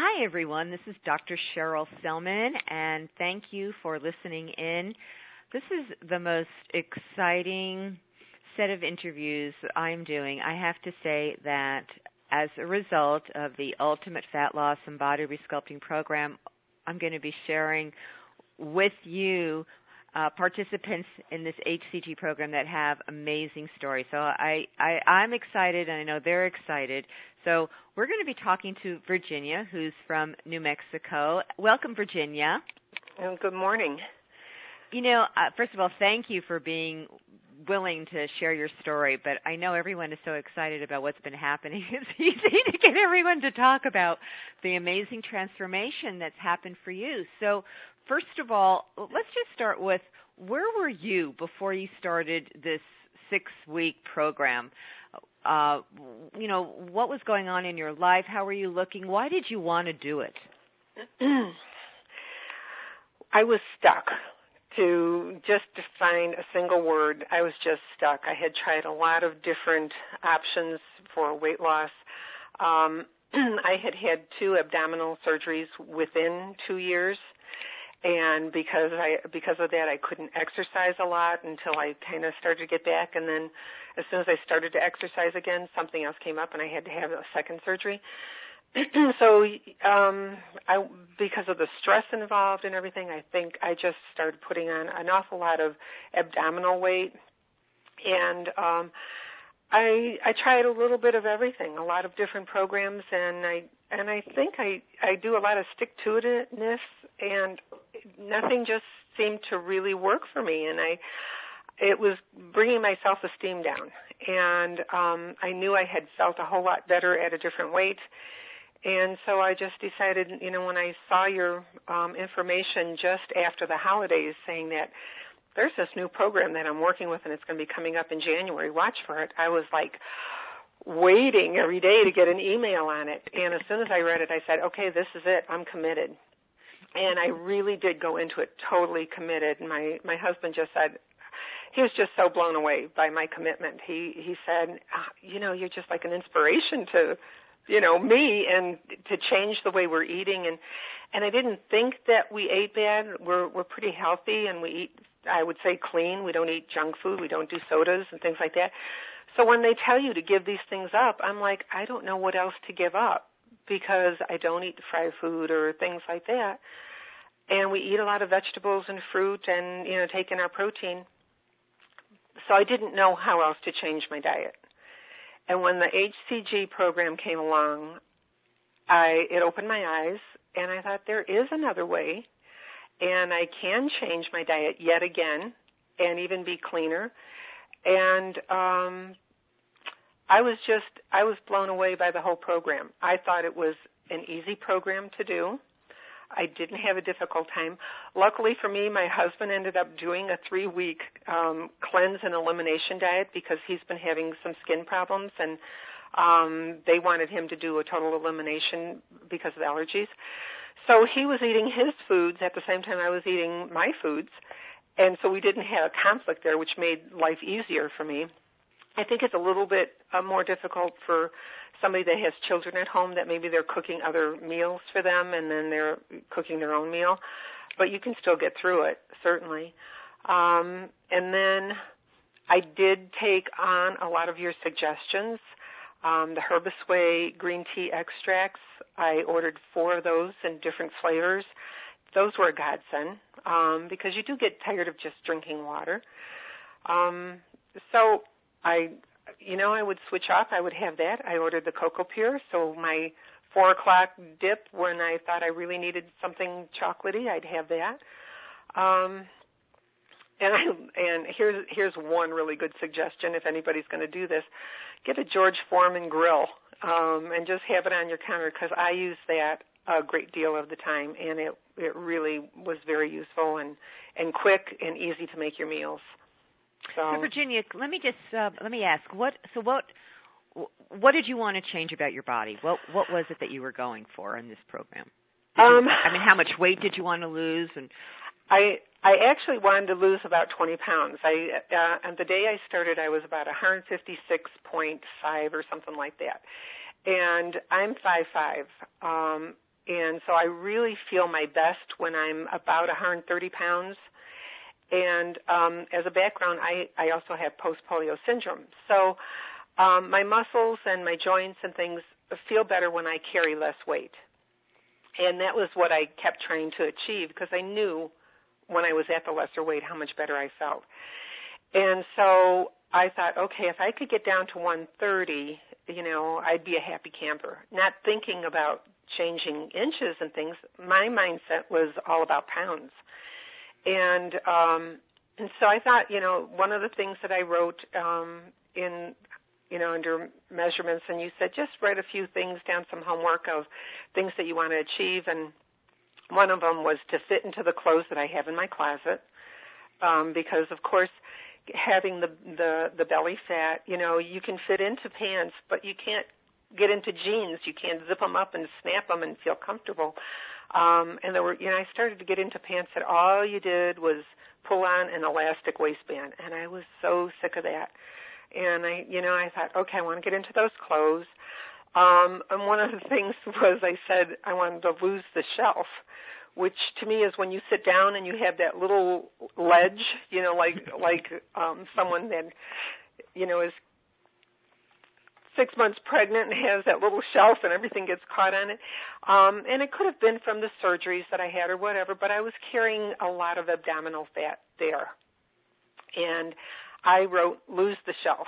Hi, everyone. This is Dr. Cheryl Selman, and thank you for listening in. This is the most exciting set of interviews I'm doing. I have to say that as a result of the Ultimate Fat Loss and Body Resculpting Program, I'm going to be sharing with you participants in this HCG program that have amazing stories. So I'm excited, and I know they're excited. So we're going to be talking to Virginia, who's from New Mexico. Welcome, Virginia. Good morning. First of all, thank you for being willing to share your story, but I know everyone is so excited about what's been happening. It's easy to get everyone to talk about the amazing transformation that's happened for you. So first of all, let's just start with, where were you before you started this 6-week program? What was going on in your life? How were you looking? Why did you want to do it? I was stuck. To just define a single word, I was just stuck. I had tried a lot of different options for weight loss. I had 2 abdominal surgeries within 2 years, and because of that, I couldn't exercise a lot until I kind of started to get back. And then, as soon as I started to exercise again, something else came up, and I had to have a second surgery. So, because of the stress involved and everything, I think I just started putting on an awful lot of abdominal weight, and I tried a little bit of everything, a lot of different programs, and I think I do a lot of stick-to-itiveness, and nothing just seemed to really work for me, and it was bringing my self-esteem down, and I knew I had felt a whole lot better at a different weight. And so I just decided, when I saw your information just after the holidays saying that there's this new program that I'm working with and it's going to be coming up in January, watch for it, I was like waiting every day to get an email on it. And as soon as I read it, I said, okay, this is it. I'm committed. And I really did go into it totally committed. And my husband just said, he was just so blown away by my commitment. He said, you're just like an inspiration to me, and to change the way we're eating. And I didn't think that we ate bad. We're pretty healthy, and we eat, I would say, clean. We don't eat junk food. We don't do sodas and things like that. So when they tell you to give these things up, I'm like, I don't know what else to give up, because I don't eat fried food or things like that. And we eat a lot of vegetables and fruit and, take in our protein. So I didn't know how else to change my diet. And when the HCG program came along, it opened my eyes, and I thought, there is another way, and I can change my diet yet again and even be cleaner. And I was blown away by the whole program. I thought it was an easy program to do. I didn't have a difficult time. Luckily for me, my husband ended up doing a 3-week cleanse and elimination diet because he's been having some skin problems, and they wanted him to do a total elimination because of allergies. So he was eating his foods at the same time I was eating my foods, and so we didn't have a conflict there, which made life easier for me. I think it's a little bit more difficult for somebody that has children at home, that maybe they're cooking other meals for them and then they're cooking their own meal. But you can still get through it, certainly. And then I did take on a lot of your suggestions. The Herbisway green tea extracts, I ordered 4 of those in different flavors. Those were a godsend because you do get tired of just drinking water. So I would switch off. I would have that. I ordered the Cocoa Pure, so my 4 o'clock dip when I thought I really needed something chocolatey, I'd have that. And here's one really good suggestion if anybody's going to do this. Get a George Foreman grill and just have it on your counter, because I use that a great deal of the time, and it really was very useful and quick and easy to make your meals. So Virginia, let me ask, what did you want to change about your body? What was it that you were going for in this program? How much weight did you want to lose? And I actually wanted to lose about 20 pounds. On the day I started, I was about 156.5 or something like that. And I'm 5'5", And so I really feel my best when I'm about 130 pounds. And as a background, I also have post-polio syndrome. So my muscles and my joints and things feel better when I carry less weight. And that was what I kept trying to achieve, because I knew when I was at the lesser weight how much better I felt. And so I thought, okay, if I could get down to 130, I'd be a happy camper. Not thinking about changing inches and things. My mindset was all about pounds. And so I thought, one of the things that I wrote under measurements, and you said just write a few things down, some homework of things that you want to achieve, and one of them was to fit into the clothes that I have in my closet, because of course having the belly fat, you can fit into pants, but you can't get into jeans. You can't zip them up and snap them and feel comfortable. And there were, I started to get into pants that all you did was pull on an elastic waistband, and I was so sick of that. And I thought, okay, I want to get into those clothes. And one of the things was I said I wanted to lose the shelf, which to me is when you sit down and you have that little ledge, like someone that, is 6 months pregnant and has that little shelf and everything gets caught on it. And it could have been from the surgeries that I had or whatever, but I was carrying a lot of abdominal fat there. And I wrote, lose the shelf.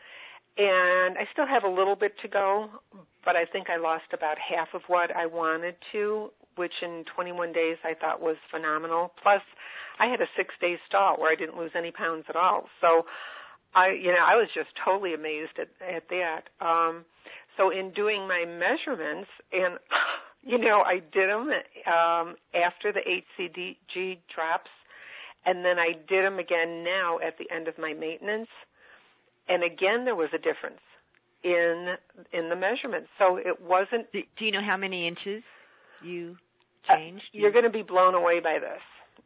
And I still have a little bit to go, but I think I lost about half of what I wanted to, which in 21 days I thought was phenomenal. Plus, I had a 6-day stall where I didn't lose any pounds at all. So I was just totally amazed at that. So in doing my measurements, and, I did them after the HCG drops, and then I did them again now at the end of my maintenance. And again, there was a difference in the measurements. So it wasn't... Do you know how many inches you changed? You're going to be blown away by this.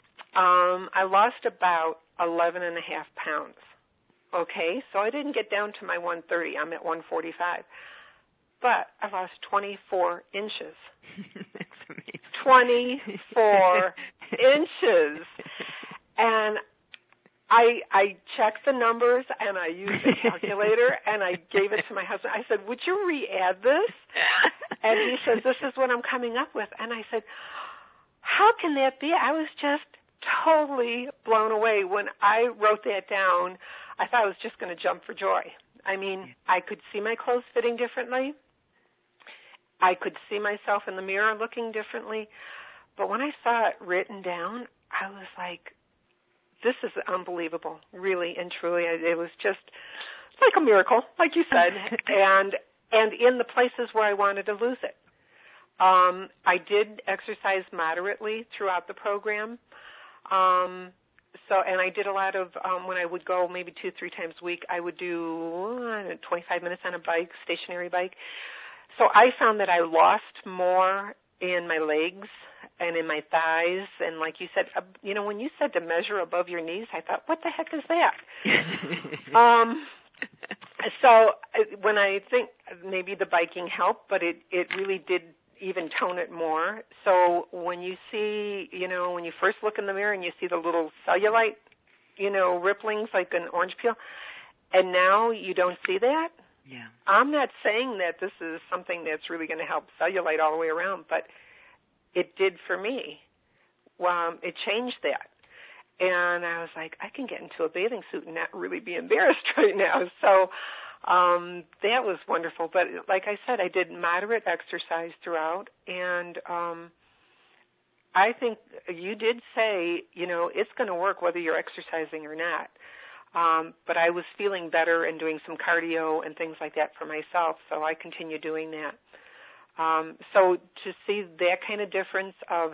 I lost about 11 and a half pounds. Okay, so I didn't get down to my 130. I'm at 145. But I lost 24 inches. That's amazing. 24 inches. And I checked the numbers, and I used a calculator, and I gave it to my husband. I said, would you re-add this? And he says, this is what I'm coming up with. And I said, how can that be? I was just totally blown away. When I wrote that down, I thought I was just going to jump for joy. I mean, I could see my clothes fitting differently. I could see myself in the mirror looking differently. But when I saw it written down, I was like, this is unbelievable, really and truly. It was just like a miracle, like you said, and in the places where I wanted to lose it. I did exercise moderately throughout the program. And I did a lot of, when I would go maybe 2-3 times a week, I would do 25 minutes on a bike, stationary bike. So I found that I lost more in my legs and in my thighs, and like you said, when you said to measure above your knees, I thought, what the heck is that? So when I think maybe the biking helped, but it really did even tone it more. So when you see, when you first look in the mirror and you see the little cellulite, ripplings like an orange peel, and now you don't see that. Yeah. I'm not saying that this is something that's really going to help cellulite all the way around, but it did for me. It changed that. And I was like, I can get into a bathing suit and not really be embarrassed right now. So that was wonderful. But like I said, I did moderate exercise throughout. And I think you did say, it's going to work whether you're exercising or not. But I was feeling better and doing some cardio and things like that for myself, so I continue doing that. So to see that kind of difference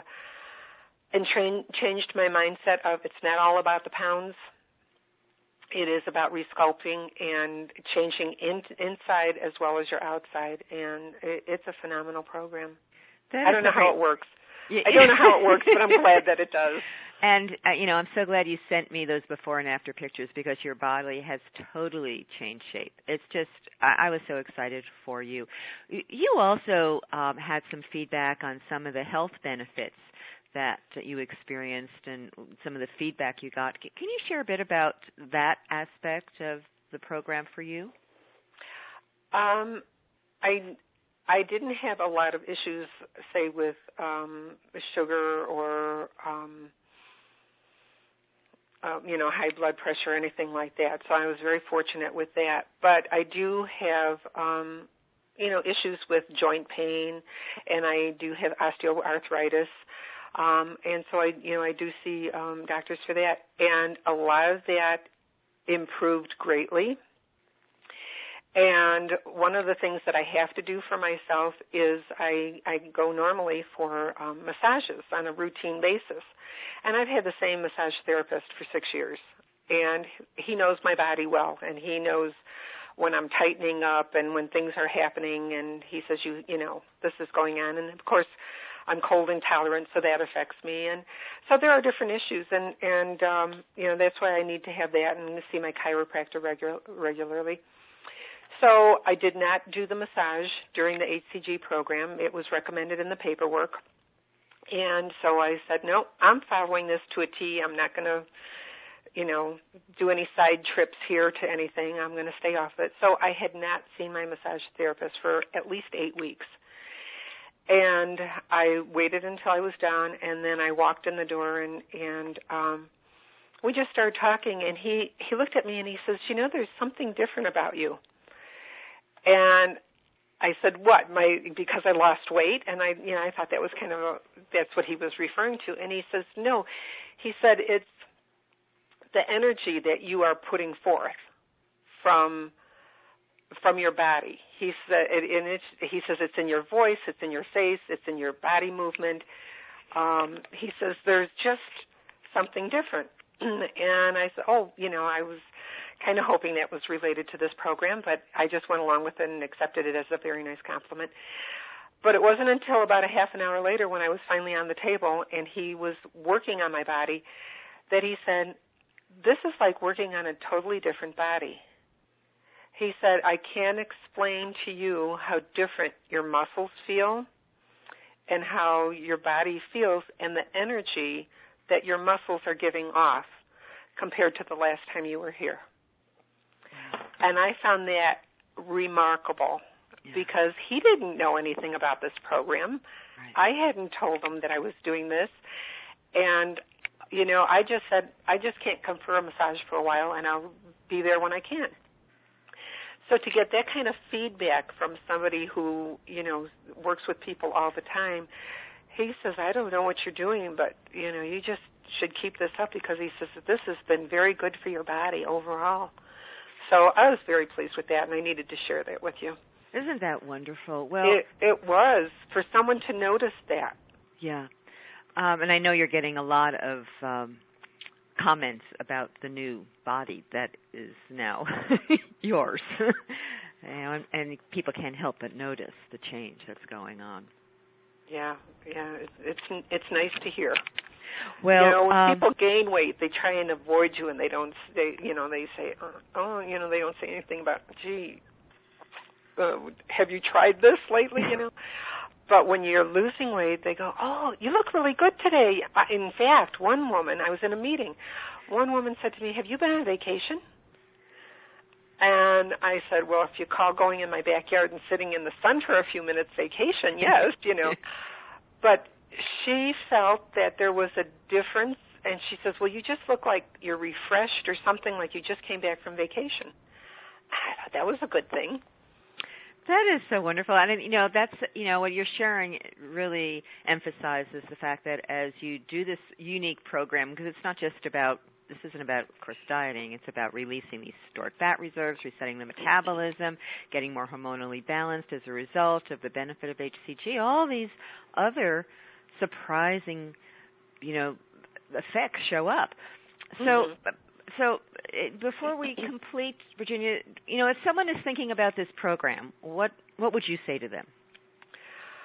changed my mindset of it's not all about the pounds. It is about resculpting and changing inside as well as your outside, and it's a phenomenal program. I don't know how it works. I don't know how it works, but I'm glad that it does. And, I'm so glad you sent me those before and after pictures because your body has totally changed shape. It's just, I was so excited for you. You also had some feedback on some of the health benefits that you experienced and some of the feedback you got. Can you share a bit about that aspect of the program for you? I didn't have a lot of issues, say, with sugar or, high blood pressure or anything like that. So I was very fortunate with that. But I do have, issues with joint pain, and I do have osteoarthritis. And so I do see doctors for that. And a lot of that improved greatly. And one of the things that I have to do for myself is I go normally for massages on a routine basis. And I've had the same massage therapist for 6 years. And he knows my body well, and he knows when I'm tightening up and when things are happening, and he says, this is going on. And, of course, I'm cold intolerant, so that affects me. And so there are different issues, and that's why I need to have that and see my chiropractor regularly. So I did not do the massage during the HCG program. It was recommended in the paperwork. And so I said, no, I'm following this to a T. I'm not going to, do any side trips here to anything. I'm going to stay off it. So I had not seen my massage therapist for at least 8 weeks. And I waited until I was done, and then I walked in the door, and we just started talking, and he looked at me and he says, there's something different about you. And I said, what? Because I lost weight? And I thought that was that's what he was referring to. And he says, no. He said, it's the energy that you are putting forth from your body. He said, he says it's in your voice, it's in your face, it's in your body movement. He says there's just something different. And I said, I was kind of hoping that was related to this program, but I just went along with it and accepted it as a very nice compliment. But it wasn't until about a half an hour later when I was finally on the table and he was working on my body that he said, this is like working on a totally different body. He said, I can't explain to you how different your muscles feel and how your body feels and the energy that your muscles are giving off compared to the last time you were here. And I found that remarkable because he didn't know anything about this program. Right. I hadn't told him that I was doing this. And, I just said, I just can't come for a massage for a while, and I'll be there when I can. So to get that kind of feedback from somebody who, works with people all the time, he says, I don't know what you're doing, but, you just should keep this up because he says that this has been very good for your body overall. So I was very pleased with that, and I needed to share that with you. Isn't that wonderful? Well, it was for someone to notice that. Yeah. And I know you're getting a lot of comments about the new body that is now yours. And people can't help but notice the change that's going on. Yeah, it's nice to hear. Well, when people gain weight, they try and avoid you, and they don't. They say, they don't say anything about, gee, have you tried this lately? But when you're losing weight, they go, oh, you look really good today. In fact, one woman, I was in a meeting, one woman said to me, have you been on vacation? And I said, well, if you call going in my backyard and sitting in the sun for a few minutes vacation, yes, But she felt that there was a difference, and she says, well, you just look like you're refreshed or something, like you just came back from vacation. I thought that was a good thing. That is so wonderful. And, that's, what you're sharing really emphasizes the fact that as you do this unique program, because it's not just about, this isn't about, of course, dieting. It's about releasing these stored fat reserves, resetting the metabolism, getting more hormonally balanced as a result of the benefit of HCG, all these other surprising, effects show up. So, So before we complete, Virginia, if someone is thinking about this program, what would you say to them?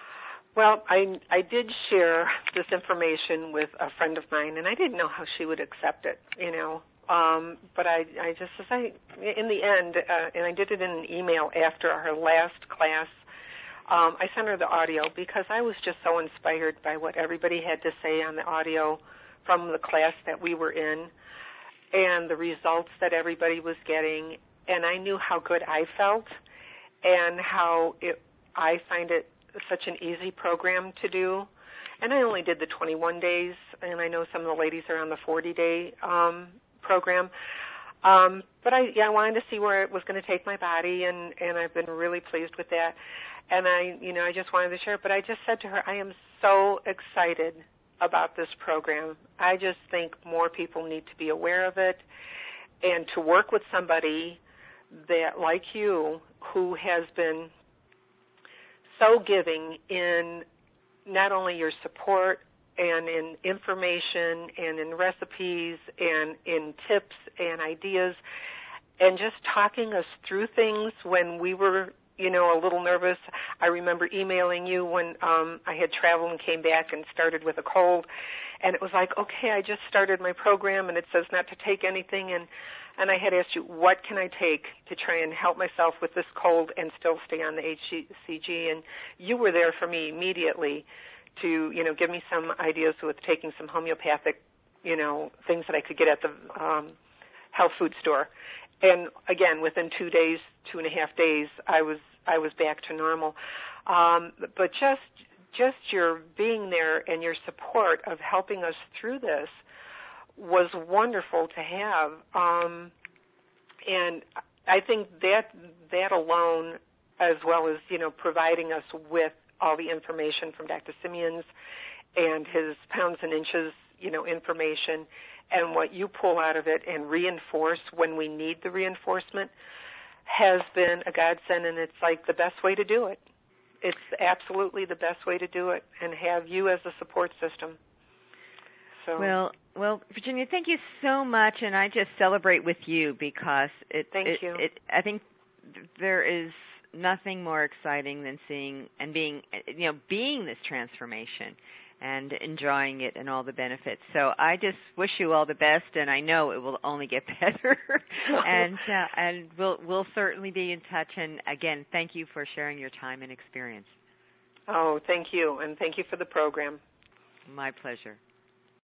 Well, I did share this information with a friend of mine, and I didn't know how she would accept it, but I just, in the end, and I did it in an email after our last class, I sent her the audio because I was just so inspired by what everybody had to say on the audio from the class that we were in and the results that everybody was getting, and I knew how good I felt and how I find it such an easy program to do. And I only did the 21 days, and I know some of the ladies are on the 40-day program. But I wanted to see where it was going to take my body, and I've been really pleased with that. And I just wanted to share it. But I just said to her, I am so excited about this program. I just think more people need to be aware of it and to work with somebody that, like you, who has been so giving in not only your support and in information and in recipes and in tips and ideas and just talking us through things when we were, a little nervous. I remember emailing you when I had traveled and came back and started with a cold, and it was like, okay, I just started my program and it says not to take anything, and I had asked you, what can I take to try and help myself with this cold and still stay on the HCG? And you were there for me immediately to, give me some ideas with taking some homeopathic, things that I could get at the health food store. And again, within 2.5 days, I was back to normal. But just your being there and your support of helping us through this was wonderful to have, and I think that alone, as well as providing us with all the information from Dr. Simeons and his pounds and inches, information, and what you pull out of it and reinforce when we need the reinforcement, has been a godsend, and it's like the best way to do it. It's absolutely the best way to do it, and have you as a support system. So. Well, Virginia, thank you so much, and I just celebrate with you because Thank you. I think there is nothing more exciting than seeing and being this transformation and enjoying it and all the benefits. So I just wish you all the best, and I know it will only get better. and we'll certainly be in touch. And again, thank you for sharing your time and experience. Oh, thank you, and thank you for the program. My pleasure.